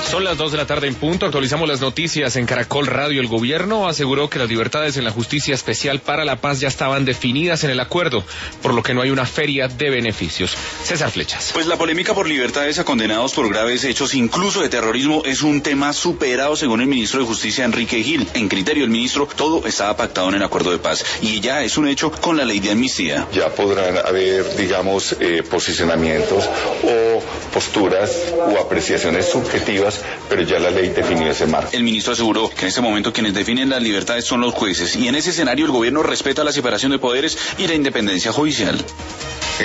Son las 2 de la tarde en punto, actualizamos las noticias en Caracol Radio. El gobierno aseguró que las libertades en la Justicia Especial para la Paz ya estaban definidas en el acuerdo, por lo que no hay una feria de beneficios. César Flechas. Pues la polémica por libertades a condenados por graves hechos, incluso de terrorismo, es un tema superado según el ministro de Justicia, Enrique Gil. En criterio del ministro, todo estaba pactado en el acuerdo de paz y ya es un hecho con la ley de amnistía. Ya podrán haber, digamos, posicionamientos o posturas o apreciaciones subjetivas, pero ya la ley definió ese marco. El ministro aseguró que en este momento quienes definen las libertades son los jueces y en ese escenario el gobierno respeta la separación de poderes y la independencia judicial.